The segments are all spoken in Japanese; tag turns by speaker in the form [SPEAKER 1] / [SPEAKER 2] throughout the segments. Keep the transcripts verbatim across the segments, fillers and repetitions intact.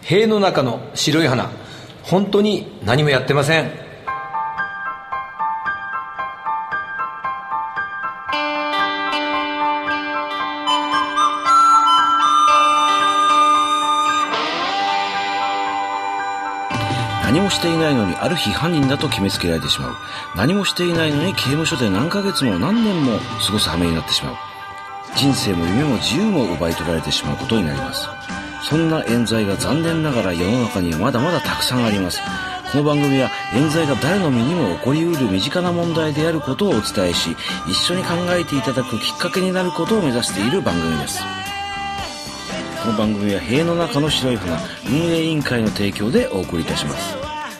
[SPEAKER 1] 塀の中の白い花、本当に何もやってません。
[SPEAKER 2] 何もしていないのにある日犯人だと決めつけられてしまう。何もしていないのに刑務所で何ヶ月も何年も過ごす羽目になってしまう。人生も夢も自由も奪い取られてしまうことになります。そんな冤罪が残念ながら世の中にはまだまだたくさんあります。この番組は冤罪が誰の身にも起こりうる身近な問題であることをお伝えし、一緒に考えていただくきっかけになることを目指している番組です。この番組は塀の中の白い花運営委員会の提供でお送りいたします。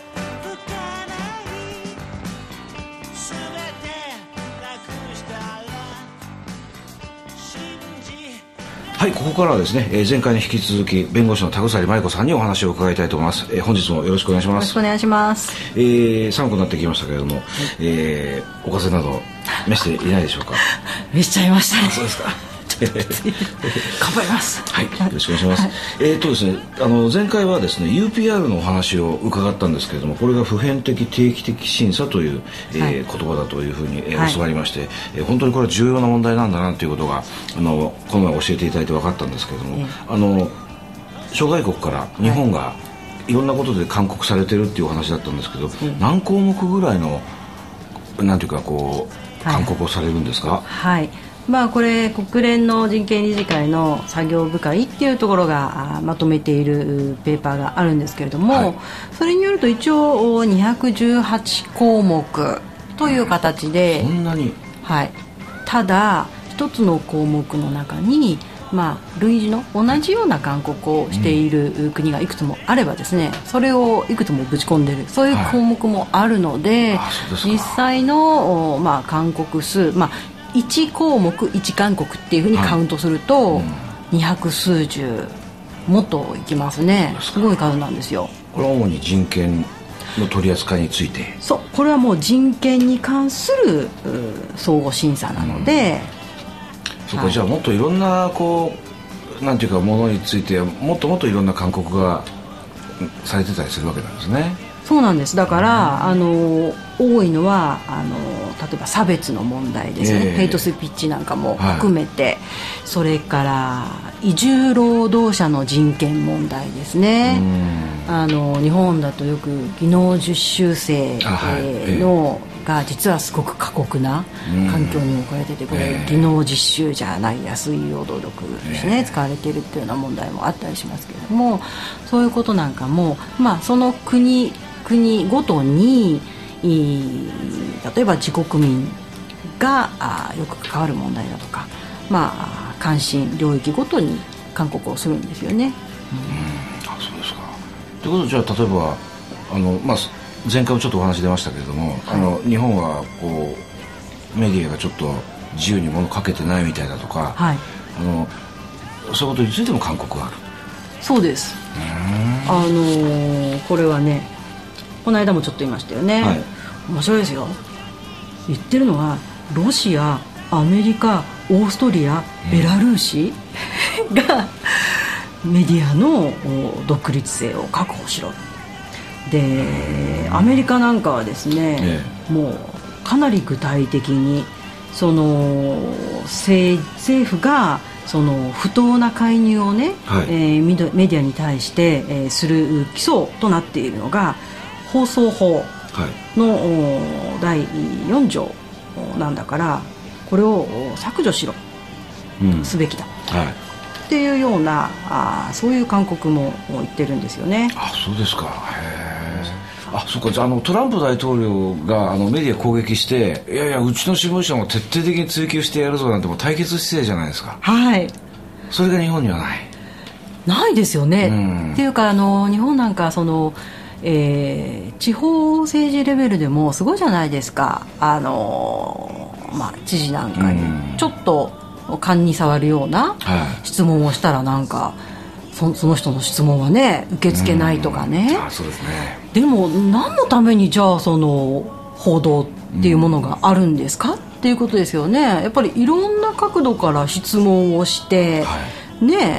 [SPEAKER 2] はい、ここからはですね、えー、前回に引き続き弁護士の田鎖舞子さんにお話を伺いたいと思います。えー、本日もよろしくお願いします。
[SPEAKER 3] よろしくお願いします。
[SPEAKER 2] えー、寒くなってきましたけれども、はい、えー、お風邪など召していないでしょうか？
[SPEAKER 3] 召しちゃいましたね。
[SPEAKER 2] そうですか。
[SPEAKER 3] 頑張ります。
[SPEAKER 2] はい、よろしくお願いします。はい、えーとですね、あの前回はですね ユーピーアール のお話を伺ったんですけれども、これが普遍的定期的審査という、えーはい、言葉だというふうに、えーはい、教わりまして、えー、本当にこれは重要な問題なんだなということがあのこの前教えていただいて分かったんですけれども、えー、あの諸外国から日本がいろんなことで勧告されてるっていうお話だったんですけど、うん、何項目ぐらいのなんていうかこう勧告をされるんですか？
[SPEAKER 3] はい、はい、まあ、これ国連の人権理事会の作業部会っていうところがまとめているペーパーがあるんですけれども、はい、それによると一応にひゃくじゅうはちこうもくという形で、
[SPEAKER 2] そんなに、
[SPEAKER 3] はい、ただ一つの項目の中に、まあ、類似の同じような勧告をしている国がいくつもあればですね、それをいくつもぶち込んでいるそういう項目もあるので、はい、実際の、まあ、勧告数、まあいちこうもくいち勧告っていうふうにカウントすると、はい、うん、にひゃくすうじゅうもっといきますね。すごい数なんですよ。
[SPEAKER 2] これは主に人権の取り扱いについて、
[SPEAKER 3] そう、これはもう人権に関する相互審査なので、
[SPEAKER 2] うん、そこ、はい、じゃあもっといろんなこうなんていうかものについてもっともっといろんな勧告がされてたりするわけなんですね。
[SPEAKER 3] そうなんです。だから、うん、あの多いのはあの例えば差別の問題ですね、えー、ヘイトスピーチなんかも含めて、はい、それから移住労働者の人権問題ですね。あの日本だとよく技能実習生の、はい、えー、が実はすごく過酷な環境に置かれてて、これ、えー、技能実習じゃない安い労働力としてね、えー、使われているっていうような問題もあったりしますけれども、そういうことなんかも、まあ、その国国ごとに例えば自国民があよく関わる問題だとか、まあ、関心領域ごとに勧告をするんですよね。うん、
[SPEAKER 2] あ、そうですか。ということで、じゃあ例えばあの、まあ、前回もちょっとお話出ましたけれども、はい、あの日本はこうメディアがちょっと自由に物かけてないみたいだとか、はい、あのそういうことについても勧告がある。
[SPEAKER 3] そうです。あのー、これはね、この間もちょっと言いましたよね、はい、面白いですよ。言ってるのはロシア、アメリカ、オーストリア、ベラルーシ、うん、がメディアの独立性を確保しろ。でアメリカなんかはですね、ええ、もうかなり具体的にその 政, 政府がその不当な介入をね、はい、えー、メディアに対して、えー、する基礎となっているのが放送法の、はい、だいよんじょうなんだから、これを削除しろ、うん、すべきだ、はい、っていうようなあそういう勧告も言ってるんですよね。
[SPEAKER 2] あ、そうですか。へー、あ、そうか。じゃあ、あのトランプ大統領があのメディア攻撃して、いやいやうちの新聞社も徹底的に追及してやるぞなんてもう対決姿勢じゃないですか。
[SPEAKER 3] はい。
[SPEAKER 2] それが日本にはない
[SPEAKER 3] ないですよね、うん、っていうかあの日本なんかそのえー、地方政治レベルでもすごいじゃないですか。あのーまあ、知事なんかにちょっと勘に触るような質問をしたら、なんか そ, その人の質問はね受け付けないとかね。
[SPEAKER 2] あ、そうですね。
[SPEAKER 3] でも何のためにじゃあその報道っていうものがあるんですかっていうことですよね。やっぱりいろんな角度から質問をして、はい、ね、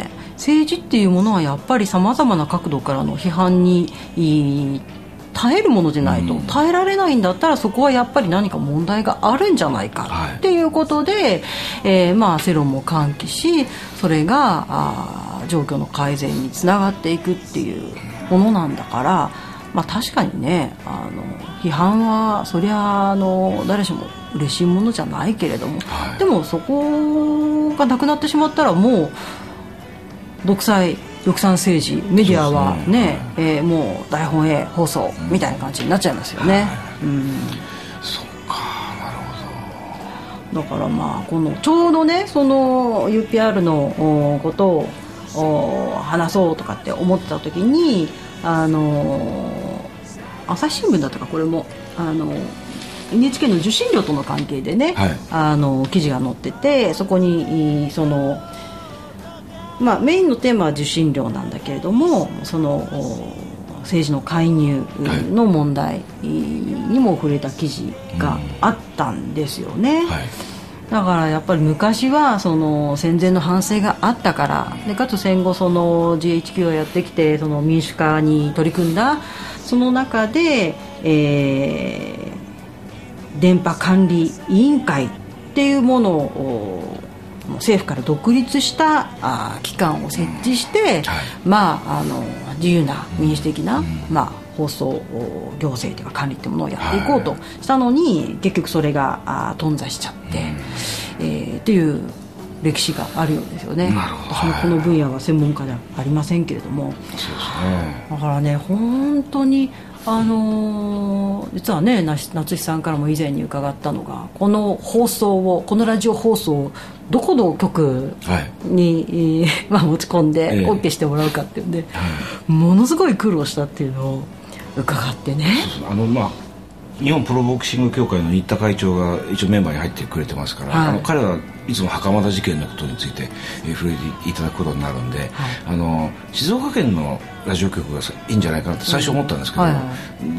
[SPEAKER 3] 政治っていうものはやっぱりさまざまな角度からの批判に耐えるものでないと、うん、耐えられないんだったらそこはやっぱり何か問題があるんじゃないかっていうことで、はい、えーまあ、世論も喚起し、それがあ状況の改善につながっていくっていうものなんだから、まあ、確かにね、あの批判はそりゃあの誰しも嬉しいものじゃないけれども、はい、でもそこがなくなってしまったらもう独裁独裁政治、メディアはね、ね、はい、えー、もう大本営放送みたいな感じになっちゃいますよね、はい、うん、
[SPEAKER 2] そっか、なるほ
[SPEAKER 3] ど。だからまあこのちょうどね、その ユーピーアール のことを話そうとかって思ってた時に、あの朝日新聞だったか、これもあの エヌエイチケー の受信料との関係でね、はい、あの記事が載ってて、そこにそのまあ、メインのテーマは受信料なんだけれども、その政治の介入の問題にも触れた記事があったんですよね、はい、だからやっぱり昔はその戦前の反省があったから、でかつ戦後その ジーエイチキュー がやってきてその民主化に取り組んだその中で、えー、電波管理委員会っていうものを政府から独立したあ機関を設置して、うん、はい、まあ、あの自由な民主的な、うん、まあ、放送行政というか管理というものをやっていこうとしたのに、はい、結局それがあ頓挫しちゃって、うん、えー、っていう歴史があるようですよね。私もこの分野は専門家ではありませんけれども、はい、そうですね、だからね、本当にあのー、実はね、夏日さんからも以前に伺ったのが、この放送をこのラジオ放送をどこの局に、はい、まあ、持ち込んで OK してもらうかっていうんで、ええ、ものすごい苦労したっていうのを伺ってね。
[SPEAKER 2] そうそう、あの、まあ、日本プロボクシング協会の新田会長が一応メンバーに入ってくれてますから、はい、あの彼はいつも袴田事件のことについて、えー、触れていただくことになるんで、はい、あの静岡県のラジオ局がいいんじゃないかなって最初思ったんですけど、うん、はいはい、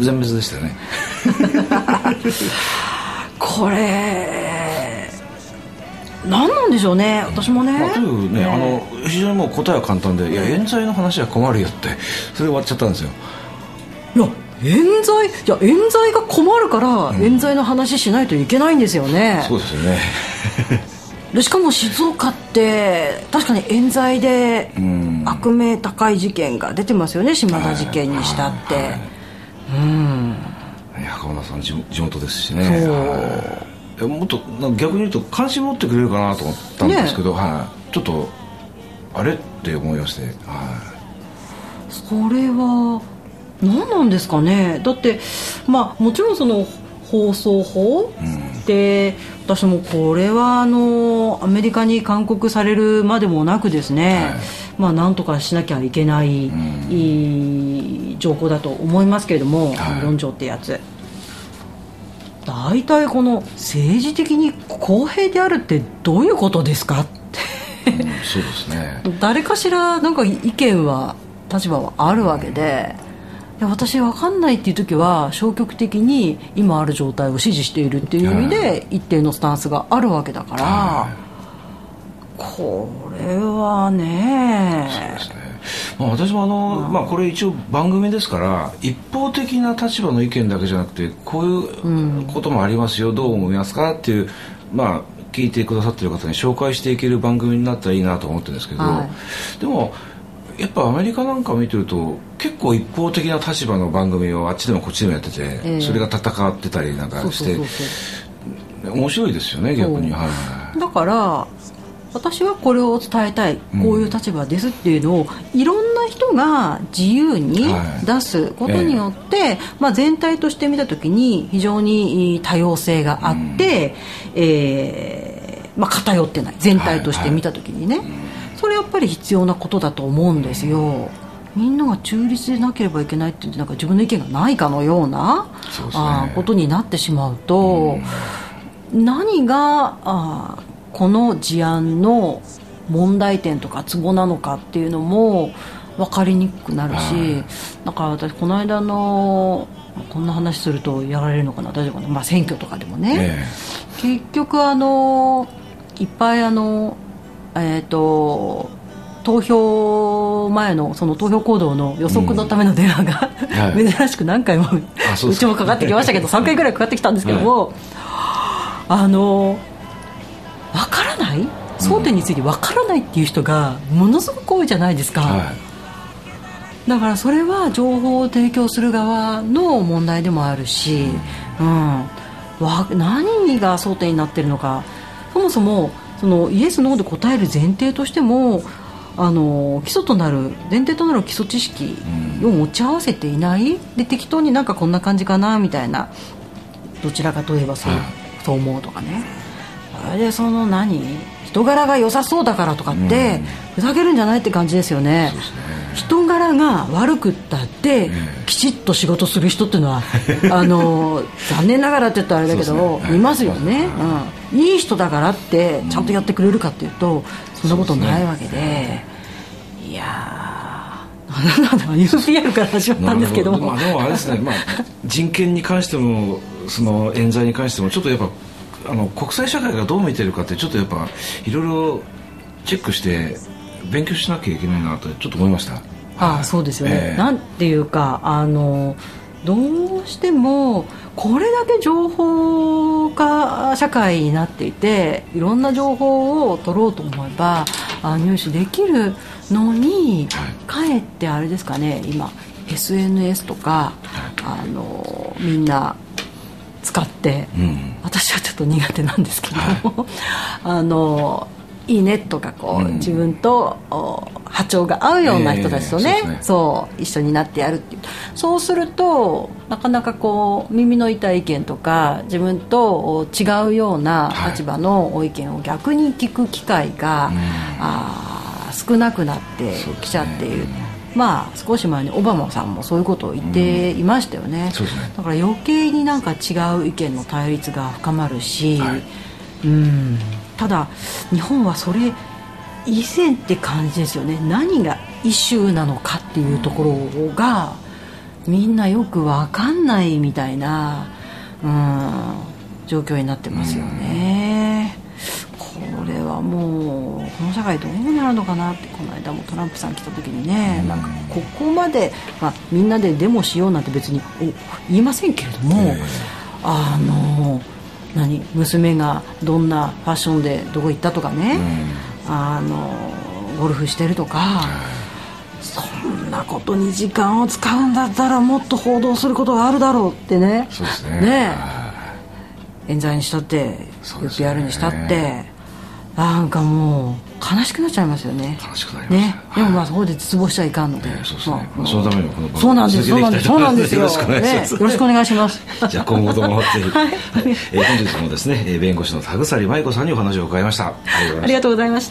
[SPEAKER 2] 全滅でしたね
[SPEAKER 3] これ何なんでしょうね、私もね、
[SPEAKER 2] まあ、とにかくね、あの非常にもう答えは簡単で、いや冤罪の話は困るよってそれで終わっちゃったんですよ。
[SPEAKER 3] いや、冤罪、じゃあ冤罪が困るから、うん、冤罪の話しないといけないんですよね。
[SPEAKER 2] そうですよね
[SPEAKER 3] でしかも静岡って確かに冤罪で悪名高い事件が出てますよね、島田事件にしたって、はいはい、うん、
[SPEAKER 2] 袴田さん地元ですしね。そう、もっと逆に言うと関心持ってくれるかなと思ったんですけど、ね、はい、ちょっとあれって思いまして、はい、
[SPEAKER 3] それは何なんですかね。だってまあもちろんその放送法で、うん、私もこれはあのアメリカに勧告されるまでもなくですね、はい、まあなんとかしなきゃいけない、うん、いい条項だと思いますけれども、はい、論条ってやつ大体この政治的に公平であるってどういうことですかって、うん、
[SPEAKER 2] そうですね
[SPEAKER 3] 誰かしらなんか意見は立場はあるわけで、いや私分かんないっていう時は消極的に今ある状態を支持しているっていう意味で一定のスタンスがあるわけだから、はい、これはね、
[SPEAKER 2] そうですね、まあ、私もあの、うん、まあ、これ一応番組ですから一方的な立場の意見だけじゃなくてこういうこともありますよ、うん、どう思いますかっていう、まあ、聞いてくださっている方に紹介していける番組になったらいいなと思ってるんですけど、はい、でもやっぱアメリカなんか見てると結構一方的な立場の番組をあっちでもこっちでもやってて、えー、それが戦ってたりなんかして面白いですよね逆に、はい、
[SPEAKER 3] だから私はこれを伝えたい、こういう立場ですっていうのを、うん、いろんな人が自由に出すことによって、はい、えーまあ、全体として見た時に非常に多様性があって、うん、えーまあ、偏ってない全体として見た時にね、はいはい、それやっぱり必要なことだと思うんですよ。みんなが中立でなければいけないって言ってなんか自分の意見がないかのようなう、ね、あことになってしまうと、うん、何があこの事案の問題点とかツボなのかっていうのも分かりにくくなるし、だから私この間のこんな話するとやられるのかな、大丈夫かな、まあ、選挙とかでもね、ね結局あのいっぱいあのえーと投票前のその投票行動の予測のための電話が、うん、珍しく何回も、はい、うちもかかってきましたけどさんかいぐらいかかってきたんですけども、はい、あの分からない争点について分からないっていう人がものすごく多いじゃないですか、はい、だからそれは情報を提供する側の問題でもあるし、うん、わ何が争点になってるのか、そもそもそのイエス・ノーで答える前提としてもあの基礎となる前提となる基礎知識を持ち合わせていない、で適当になんかこんな感じかなみたいな、どちらかといえばそう、そう思うとかね、それでその何人柄が良さそうだからとかってふざけるんじゃないって感じですよね。そうですね、人柄が悪くったってきちっと仕事する人っていうのはあの残念ながらって言ったらあれだけど、ね、いますよね、うん、いい人だからってちゃんとやってくれるかっていうとそんなことないわけで、ね、いやーユーピーエル から始まったんですけども、
[SPEAKER 2] まあ、でもあれですね、まあ、人権に関してもその冤罪に関してもちょっとやっぱあの国際社会がどう見てるかってちょっとやっぱいろいろチェックして勉強しなきゃいけないなとちょっと思いました。
[SPEAKER 3] ああ、そうですよね、えー、なんていうかあのどうしてもこれだけ情報化社会になっていていろんな情報を取ろうと思えばあ入手できるのに、はい、かえってあれですかね、今 エスエヌエス とか、はい、あのみんな使って、うん、私はちょっと苦手なんですけども、はい、あのいいねとかこう、うん、自分と波長が合うような人たちとね、えー、そうですね、そう一緒になってやるっていう、そうするとなかなかこう耳の痛い意見とか自分と違うような立場の意見を逆に聞く機会が、はい、あ少なくなってきちゃっている、まあ、少し前にオバマさんもそういうことを言っていましたよね、うん、そうですね、だから余計になんか違う意見の対立が深まるし、はい、うん、ただ日本はそれ以前って感じですよね。何がイシューなのかっていうところがみんなよく分かんないみたいな、うん、状況になってますよね、うん、これはもうこの社会どうなるのかなって、この間もトランプさん来た時にね、うん、なんかここまで、まあ、みんなでデモしようなんて別に言いませんけれども、えー、あの何娘がどんなファッションでどこ行ったとかね、うん、あのゴルフしてるとか、そんなことに時間を使うんだったらもっと報道することがあるだろうってね、
[SPEAKER 2] そうですね、
[SPEAKER 3] ね冤罪にしたって ユーピーアール にしたってなんかもう悲しくなっちゃいますよね。
[SPEAKER 2] 悲しくなりますね、
[SPEAKER 3] でもまあそこで絶望しちゃいかんので、
[SPEAKER 2] ね、そうですね、まあ、そのためにはこの番組
[SPEAKER 3] そうなんですそうなんですそうなんですよ、よろしくお願いします、ね、よろしくお願いします
[SPEAKER 2] じゃあ今後ともぜひ、はい、えー、本日もですね弁護士の田鎖麻衣子さんにお話を伺いました。
[SPEAKER 3] ありがとうございました。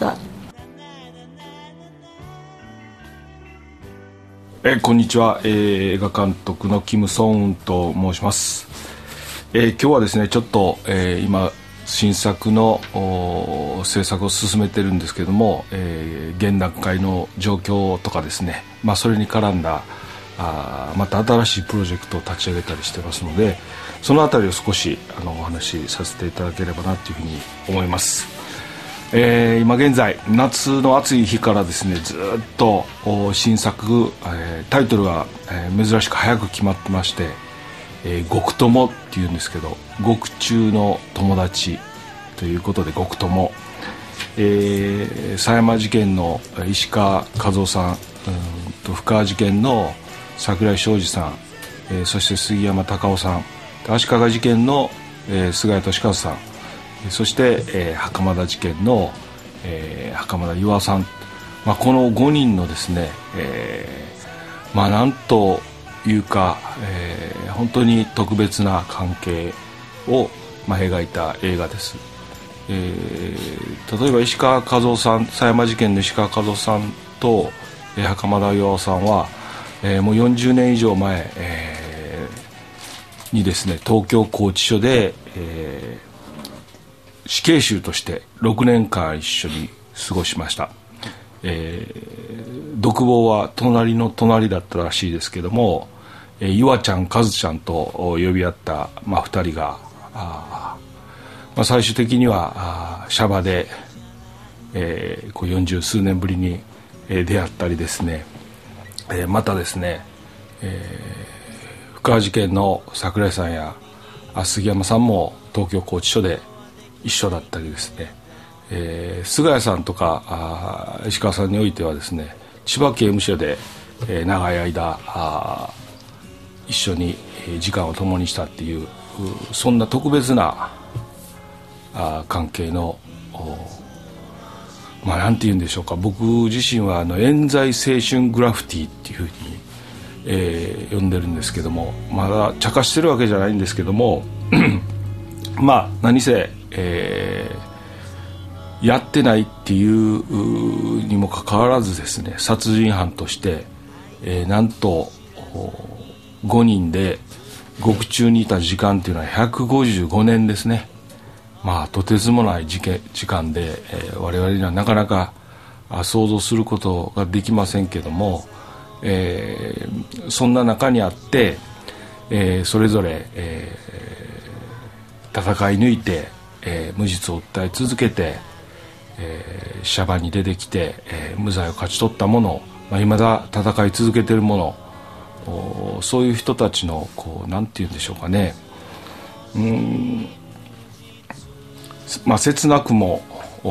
[SPEAKER 4] えー、こんにちは、えー、映画監督のキム・ソンウンと申します。えー、今日はですねちょっと、えー、今新作の制作を進めてるんですけども、えー、現段階の状況とかですね、まあ、それに絡んだあまた新しいプロジェクトを立ち上げたりしてますので、そのあたりを少しあのお話しさせていただければなというふうに思います。えー、今現在夏の暑い日からですねずっと新作、えー、タイトルは、えー、珍しく早く決まってまして、えー、極友っていうんですけど、極中の友達ということで極友、えー、狭山事件の石川和夫さん、うんと深川事件の櫻井昌司さん、えー、そして杉山隆夫さん、足利事件の、えー、菅谷俊和さん、そして、えー、袴田事件の、えー、袴田巌さん、まあ、このごにんのですね、えー、まあなんというか、えー、本当に特別な関係を、まあ、描いた映画です。えー、例えば石川和夫さん、狭山事件の石川和夫さんと、えー、袴田巌さんは、えー、もうよんじゅうねん以上前、えー、にですね東京拘置所で、えー死刑囚としてろくねんかん一緒に過ごしました。えー、独房は隣の隣だったらしいですけども、えー、ゆわちゃんかずちゃんと呼び合った、まあ、ふたりがあ、まあ、最終的にはあシャバで、えー、こうよんじゅうすうねんぶりにえー、であったりですね、えー、またですね、えー、深川事件の櫻井さんや杉山さんも東京拘置所で一緒だったりですね、えー、菅谷さんとかあ石川さんにおいてはですね、千葉刑務所で、えー、長い間あ一緒に時間を共にしたっていう、そんな特別なあ関係の、まあなんて言うんでしょうか、僕自身はあの冤罪青春グラフィティっていうふうに、えー、呼んでるんですけども、まだ茶化してるわけじゃないんですけどもまあ何せ、えー、やってないっていうにもかかわらずですね、殺人犯として、えー、なんとごにんで獄中にいた時間っていうのはひゃくごじゅうごねんですね。まあとてつもない時間で、えー、我々にはなかなか想像することができませんけども、えー、そんな中にあって、えー、それぞれ、えー、戦い抜いて、えー、無実を訴え続けて、えー、シャバに出てきて、えー、無罪を勝ち取った者、まあ、未だ戦い続けている者、そういう人たちのこうなんて言うんでしょうかね、うーん、まあ、切なくも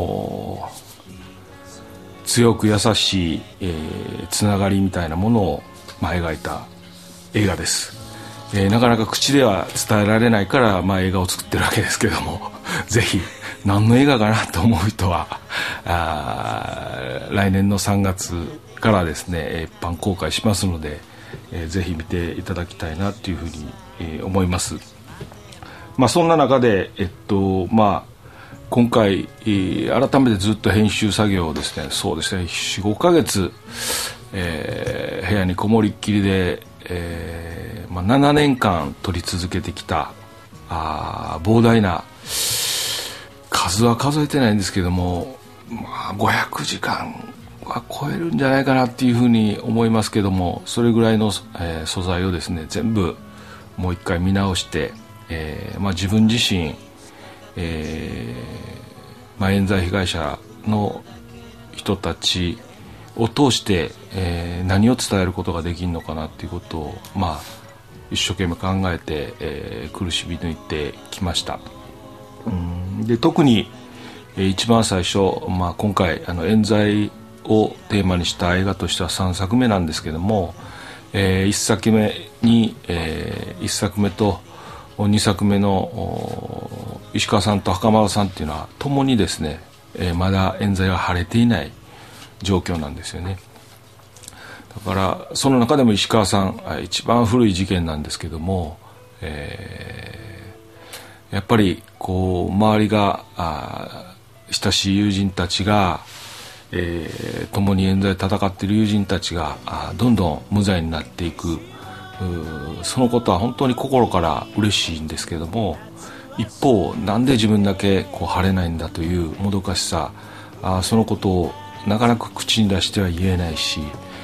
[SPEAKER 4] 強く優しい、えー、つながりみたいなものを、まあ、描いた映画です、えー、なかなか口では伝えられないから、まあ、映画を作ってるわけですけどもぜひ何の映画かなと思う人はあ来年のさんがつからですね一般公開しますので、えー、ぜひ見ていただきたいなというふうに、えー、思います。まあ、そんな中で、えっとまあ、今回、えー、改めてずっと編集作業をですね、そうですね よん、ごかげつ、えー、部屋にこもりっきりで、えーまあ、ななねんかん撮り続けてきたあ膨大な数は数えてないんですけども、まあ、ごひゃくじかんは超えるんじゃないかなっていうふうに思いますけども、それぐらいの、えー、素材をですね全部もう一回見直して、えーまあ、自分自身、えーまあ、冤罪被害者の人たちを通して、えー、何を伝えることができるのかなっていうことを、まあ、一生懸命考えて、えー、苦しみ抜いてきました。うんで特に、えー、一番最初、まあ、今回あの冤罪をテーマにした映画としてはさんさくめなんですけども、えー、いっさくめに、えー、いっさくめとにさくめの石川さんと袴田さんっていうのは共にですね、えー、まだ冤罪が晴れていない状況なんですよね。だからその中でも石川さん一番古い事件なんですけども、えー、やっぱりこう周りがあ親しい友人たちが、えー、共に冤罪で戦っている友人たちがあどんどん無罪になっていく、そのことは本当に心から嬉しいんですけども、一方なんで自分だけこう晴れないんだというもどかしさ、あそのことをなかなか口に出しては言えないし、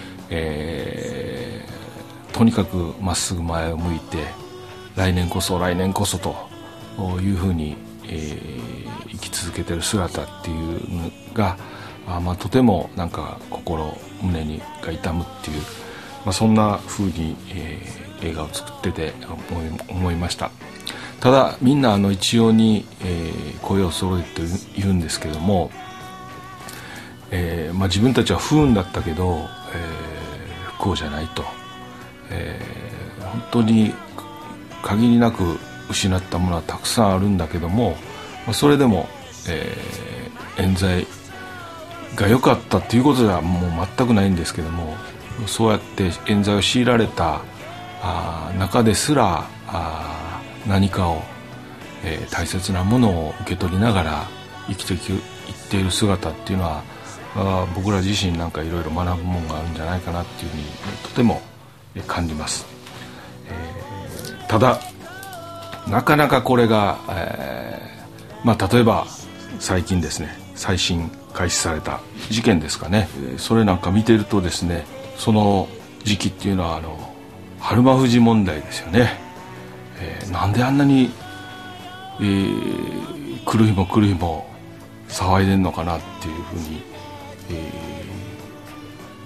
[SPEAKER 4] えー、とにかくまっすぐ前を向いて来年こそ来年こそというふうに、えー、生き続けてる姿っていうのがあ、まあ、とてもなんか心胸にが痛むっていう、まあ、そんな風に、えー、映画を作ってて思い、思いました。ただみんなあの一様に、えー、声を揃えて言うんですけども、えーまあ、自分たちは不運だったけど、えー、不幸じゃないと、えー、本当に限りなく失ったものはたくさんあるんだけども、まあ、それでも、えー、冤罪が良かったっていうことではもう全くないんですけども、そうやって冤罪を強いられたあ中ですらあ何かを、えー、大切なものを受け取りながら生きていっている姿っていうのは、あ僕ら自身なんかいろいろ学ぶものがあるんじゃないかなっていうふうにとても感じます。えー、ただなかなかこれが、えーまあ、例えば最近ですね再審開始された事件ですかね、それなんか見てるとですね、その時期っていうのはあの春馬富士問題ですよね。えー、なんであんなに、えー、来る日も来る日も騒いでんのかなっていうふうに、え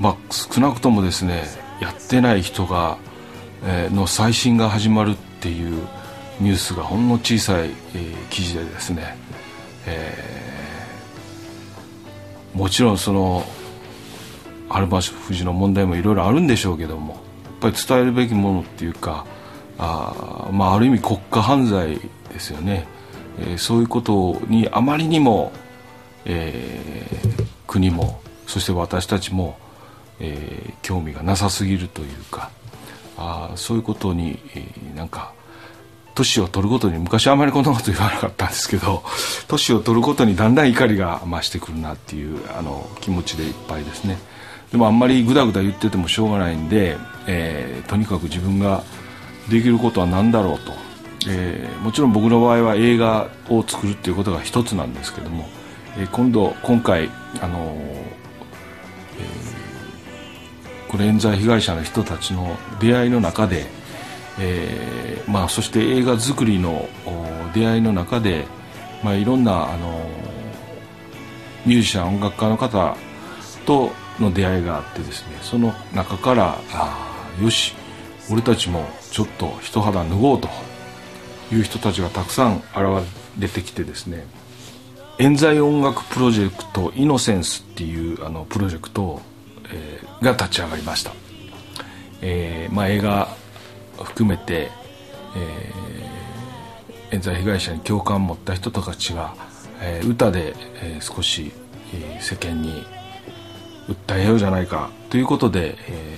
[SPEAKER 4] まあ、少なくともですねやってない人が、えー、の再審が始まるっていうニュースがほんの小さい、えー、記事でですね、えー、もちろんその春場富士の問題もいろいろあるんでしょうけども、やっぱり伝えるべきものっていうか、あ、まあ、ある意味国家犯罪ですよね、えー、そういうことにあまりにも、えー、国もそして私たちも、えー、興味がなさすぎるというか、あ、そういうことに、えー、なんか年を取るごとに、昔はあまりこんなこと言わなかったんですけど、年を取るごとにだんだん怒りが増してくるなっていうあの気持ちでいっぱいですね。でもあんまりグダグダ言っててもしょうがないんで、えー、とにかく自分ができることは何だろうと、えー、もちろん僕の場合は映画を作るっていうことが一つなんですけども、えー、今度今回あのーえー、これ冤罪被害者の人たちの出会いの中で、えーまあ、そして映画作りの出会いの中で、まあ、いろんなあのミュージシャン音楽家の方との出会いがあってですね、その中からあよし俺たちもちょっと一肌脱ごうという人たちがたくさん現れてきてですね、冤罪音楽プロジェクトイノセンスっていうあのプロジェクト、えー、が立ち上がりました。えーまあ、映画含めて、えー、冤罪被害者に共感を持った人たちが、えー、歌で、えー、少し、えー、世間に訴えようじゃないかということで、え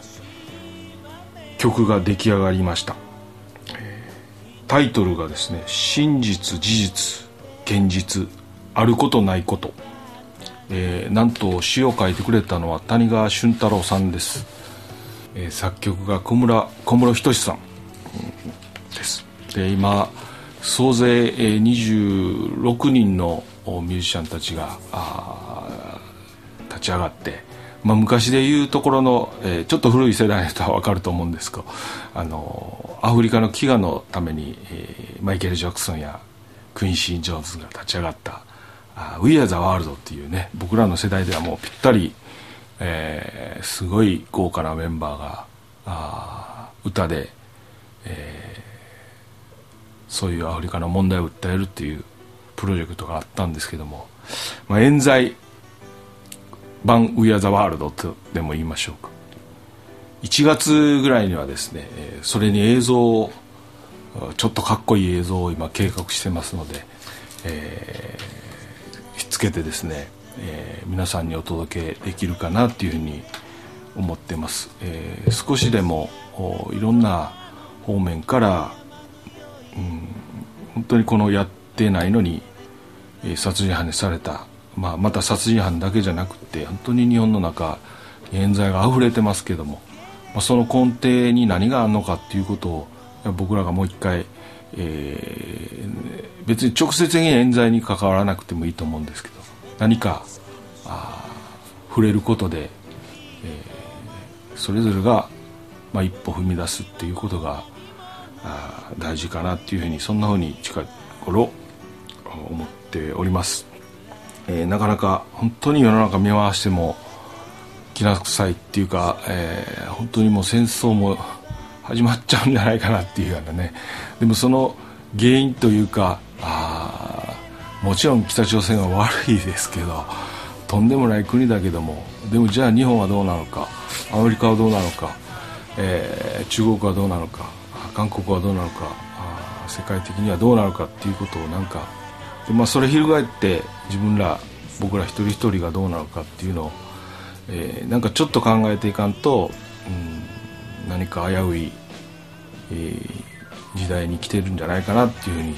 [SPEAKER 4] ー、曲が出来上がりました。えー、タイトルがですね、真実事実現実あることないこと、えー、なんと詩を書いてくれたのは谷川俊太郎さんです。えー、作曲が小村小室仁さんです。で今総勢、えー、にじゅうろくにんのミュージシャンたちがあ立ち上がって、まあ、昔でいうところの、えー、ちょっと古い世代の人は分かると思うんですけど、あのアフリカの飢餓のために、えー、マイケル・ジャクソンやクインシー・ジョーンズが立ち上がったあ We Are the World っていうね、僕らの世代ではもうぴったり、えー、すごい豪華なメンバーがあ歌で、えー、そういうアフリカの問題を訴えるっていうプロジェクトがあったんですけども、まあ、冤罪版 We Are the World とでも言いましょうか。いちがつぐらいにはですね、それに映像をちょっとかっこいい映像を今計画してますので、えー、ひっつけてですね、えー、皆さんにお届けできるかなっていうふうに思ってます。えー、少しでもいろんな方面から、うん、本当にこのやってないのに、えー、殺人犯にされた、まあ、また殺人犯だけじゃなくて本当に日本の中冤罪があふれてますけども、まあ、その根底に何があるのかっていうことを僕らがもう一回、えー、別に直接的に冤罪に関わらなくてもいいと思うんですけど、何かあ触れることで、えー、それぞれが、まあ、一歩踏み出すっていうことがあ大事かなっていうふうに、そんなふうに近い頃思っております。えー、なかなか本当に世の中見回してもきな臭いっていうか、えー、本当にもう戦争も始まっちゃうんじゃないかなっていうようなね。でもその原因というか、あもちろん北朝鮮は悪いですけど、とんでもない国だけども、でもじゃあ日本はどうなのか、アメリカはどうなのか、えー、中国はどうなのか、韓国はどうなのか、あ世界的にはどうなのかっていうことをなんかで、まあ、それ翻って自分ら僕ら一人一人がどうなのかっていうのを、えー、なんかちょっと考えていかんと、うん、何か危うい、えー、時代に来てるんじゃないかなっていうふうに、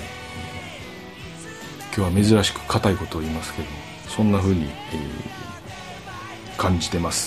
[SPEAKER 4] 今日は珍しく固いことを言いますけども、そんなふうに、えー、感じてます。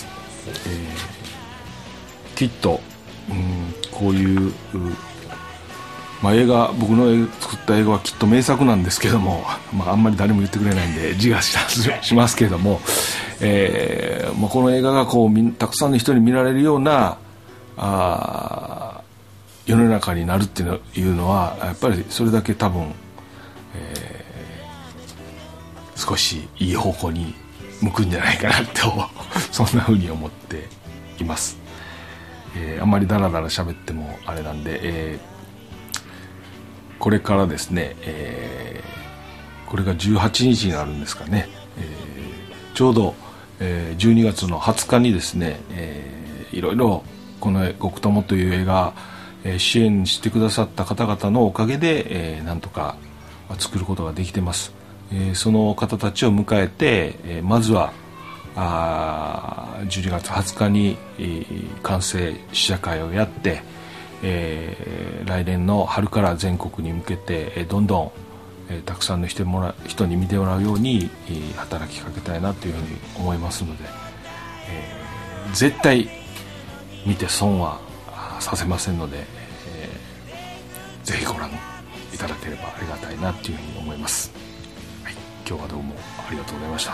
[SPEAKER 4] えー、きっと、うん、こういう、まあ、映画僕の作った映画はきっと名作なんですけども、まあ、あんまり誰も言ってくれないんで自画自賛しますけれども、えーまあ、この映画がこうたくさんの人に見られるようなあ世の中になるっていうのはやっぱりそれだけ多分、えー、少しいい方向に向くんじゃないかなとそんな風に思っています。えー、あんまりダラダラ喋ってもあれなんで、えー、これからですね、えー、これがじゅうはちにちになるんですかね、えー、ちょうど、えー、じゅうにがつのはつかにですね、えー、いろいろこの「極友」という映画、えー、支援してくださった方々のおかげで、えー、なんとか作ることができてます。えー、その方たちを迎えて、えー、まずはあじゅうにがつはつかに、えー、完成試写会をやって、えー、来年の春から全国に向けて、えー、どんどん、えー、たくさんの人もら人に見てもらうように、えー、働きかけたいなというふうに思いますので、えー、絶対見て損はさせませんので、えー、ぜひご覧いただければありがたいなというふうに思います。はい、今日はどうもありがとうございました。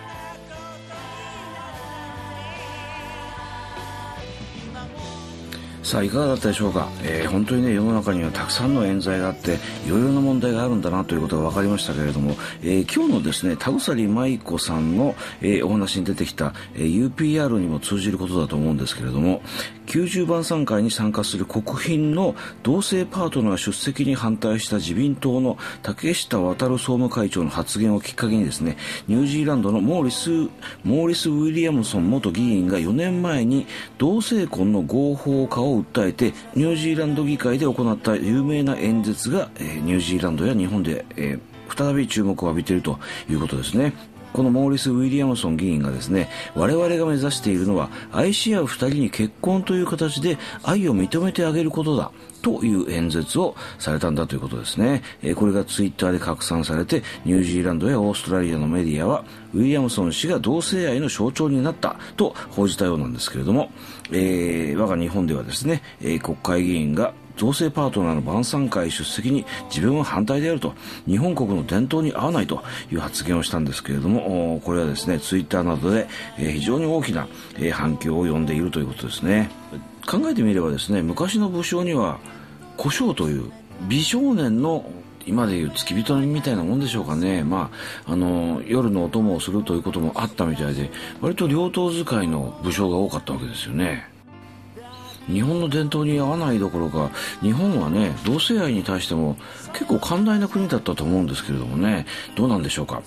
[SPEAKER 2] さあいかがだったでしょうか。えー、本当にね世の中にはたくさんの冤罪があっていろいろな問題があるんだなということが分かりましたけれども、えー、今日のですね田鎖舞子さんの、えー、お話に出てきた、えー、ユーピーアール にも通じることだと思うんですけれども、きゅうじゅうばんさん会に参加する国賓の同性パートナー出席に反対した自民党の竹下亘総務会長の発言をきっかけにですね、ニュージーランドのモーリスモーリス・ウィリアムソン元議員がよねんまえに同性婚の合法化を訴えてニュージーランド議会で行った有名な演説が、えー、ニュージーランドや日本で、えー、再び注目を浴びているということですね。このモーリス・ウィリアムソン議員がですね、我々が目指しているのは愛し合う二人に結婚という形で愛を認めてあげることだという演説をされたんだということですね。えー、これがツイッターで拡散されてニュージーランドやオーストラリアのメディアはウィリアムソン氏が同性愛の象徴になったと報じたようなんですけれども、えー、我が日本ではですね、えー、国会議員が同性パートナーの晩餐会出席に自分は反対であると、日本国の伝統に合わないという発言をしたんですけれども、これはですねツイッターなどで非常に大きな反響を呼んでいるということですね。考えてみればですね、昔の武将には小姓という美少年の今でいう付き人みたいなもんでしょうかね。まあ、あの夜のお供をするということもあったみたいで、割と両党使いの武将が多かったわけですよね。日本の伝統に合わないどころか、日本はね同性愛に対しても結構寛大な国だったと思うんですけれどもね、どうなんでしょうか。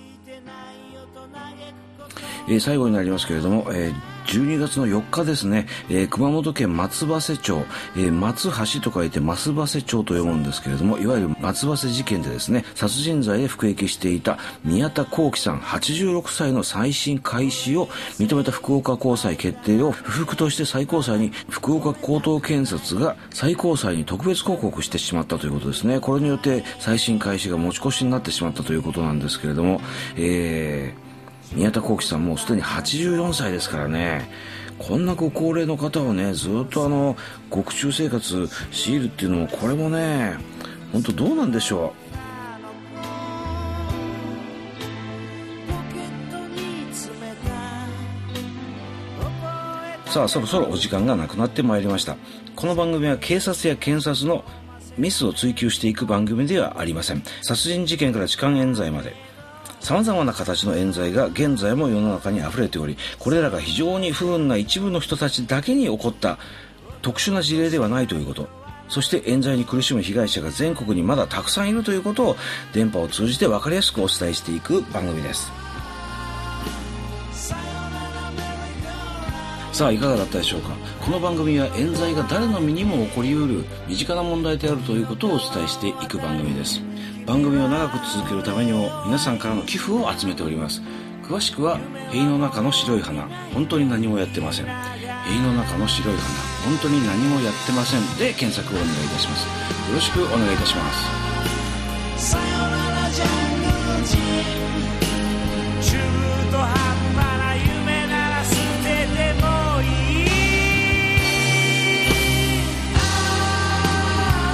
[SPEAKER 2] えー、最後になりますけれども、えーじゅうにがつのよっかですね、えー、熊本県松葉瀬町、えー、松橋と書いて松葉瀬町と読むんですけれども、いわゆる松葉瀬事件でですね殺人罪で服役していた宮田幸喜さんはちじゅうろくさいの再審開始を認めた福岡高裁決定を不服として最高裁に福岡高等検察が最高裁に特別抗告してしまったということですね。これによって再審開始が持ち越しになってしまったということなんですけれども、えー宮田幸喜さんもうすでにはちじゅうよんさいですからね、こんなご高齢の方をねずっとあの獄中生活強いるっていうのも、これもね本当どうなんでしょう。さあそろそろお時間がなくなってまいりました。この番組は警察や検察のミスを追及していく番組ではありません。殺人事件から痴漢冤罪まで様々な形の冤罪が現在も世の中に溢れており、これらが非常に不運な一部の人たちだけに起こった特殊な事例ではないということ、そして冤罪に苦しむ被害者が全国にまだたくさんいるということを電波を通じて分かりやすくお伝えしていく番組です。さあいかがだったでしょうか。この番組は冤罪が誰の身にも起こりうる身近な問題であるということをお伝えしていく番組です。番組を長く続けるためにも皆さんからの寄付を集めております。詳しくは塀の中の白い花、本当に何もやってません、塀の中の白い花、本当に何もやってませんで検索をお願いいたします。よろしくお願いいたします。